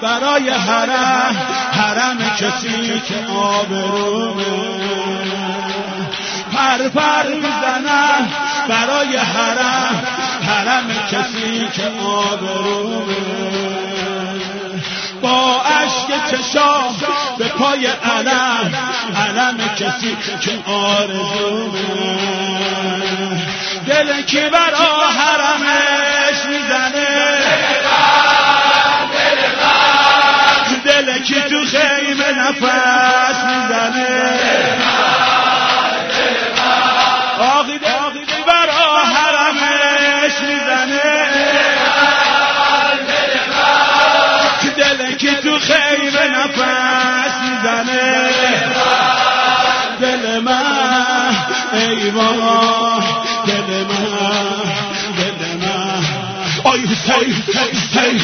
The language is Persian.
برای حرم، حرم کسی که آبرومه. پر پر میزنم برای حرم، حرم کسی که آبرومه. با اشک چشام به پای علم، علم کسی که آرزومه. دل کی برا حرمش میزنه، دل کی تو خیمه نفس میزنه. آقی برا حرمش میزنه، دل کی تو خیمه نفس میزنه. دل من ای وای، دل من، دل من. آی حسین، حسین